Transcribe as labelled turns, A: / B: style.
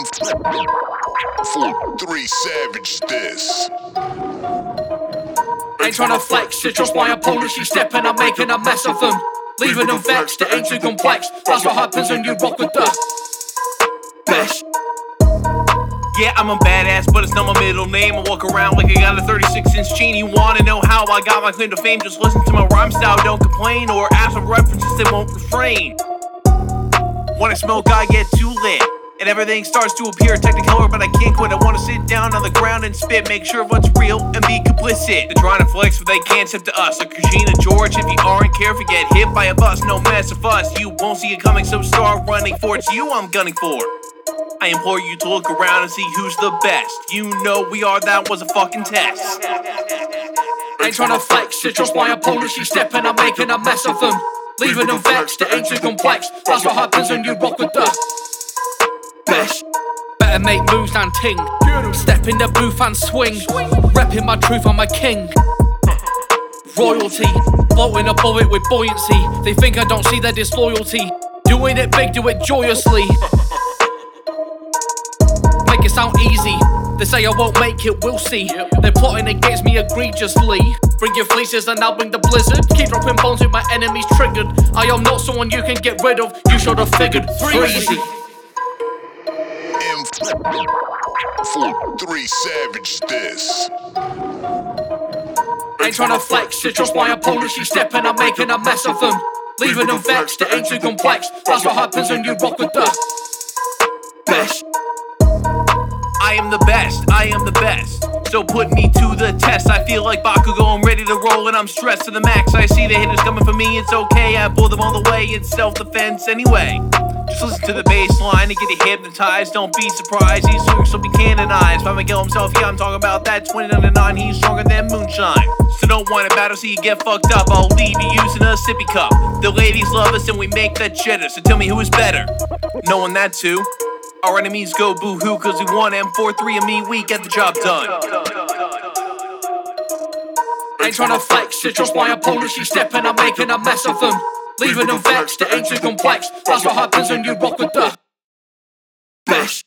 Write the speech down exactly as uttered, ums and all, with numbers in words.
A: Four, three, savage this.
B: Ain't tryna flex, it's just my opponent. She's stepping, I'm making a mess of them, leaving them vexed. It ain't too complex. That's what happens when you rock with the best.
C: Yeah, I'm a badass, but it's not my middle name. I walk around like I got a thirty-six inch chain. You wanna know how I got my claim to fame? Just listen to my rhyme style, don't complain, or ask for references, they won't refrain. When I smoke, I get too lit, and everything starts to appear technicolor, but I can't quit. I wanna sit down on the ground and spit, make sure what's real and be complicit. They're trying to flex, but they can't step to us. Like Regina George, if you aren't careful, get hit by a bus. No mess of us, you won't see it coming, so start running for it. It's you I'm gunning for. I implore you to look around and see who's the best. You know we are, that was a fucking test.
B: Ain't tryna flex, it's just my opponent. She's stepping, I'm making a mess of them, leaving them vexed. It ain't too complex. That's what happens when you rock with the best. Better make moves and ting. Step in the booth and swing. Repping my truth, I'm a king. Royalty, floating above it with buoyancy. They think I don't see their disloyalty. Doing it big, do it joyously. Make it sound easy. They say I won't make it, we'll see. They're plotting against me egregiously. Bring your fleeces and I'll bring the blizzard. Keep dropping bombs with my enemies triggered. I am not someone you can get rid of. You should have figured. Freezy.
A: M four, three, savage this.
B: Ain't tryna flex, it's just my opponent. She's stepping, I'm making a mess of them, leaving them vexed. It ain't too complex. That's what happens when you rock with the best.
C: I am the best, I am the best. So put me to the test. I feel like Bakugo, I'm ready to roll and I'm stressed to the max. I see the hitters coming for me, it's okay. I pull them all the way, it's self-defense anyway. Just listen to the bass line and get it hypnotized. Don't be surprised, these lyrics will be canonized by Miguel himself. Yeah, I'm talking about that twenty-nine to nine, he's stronger than moonshine. So don't whine about it so you get fucked up. I'll leave you using a sippy cup. The ladies love us and we make that cheddar. So tell me who is better, knowing that too. Our enemies go boo-hoo cause we want M four three and me, we get the job done.
B: Ain't tryna flex, it's just my opponent. She's stepping, I'm making a mess of them, leaving them vexed. It ain't too complex. That's what happens when you rock with the best.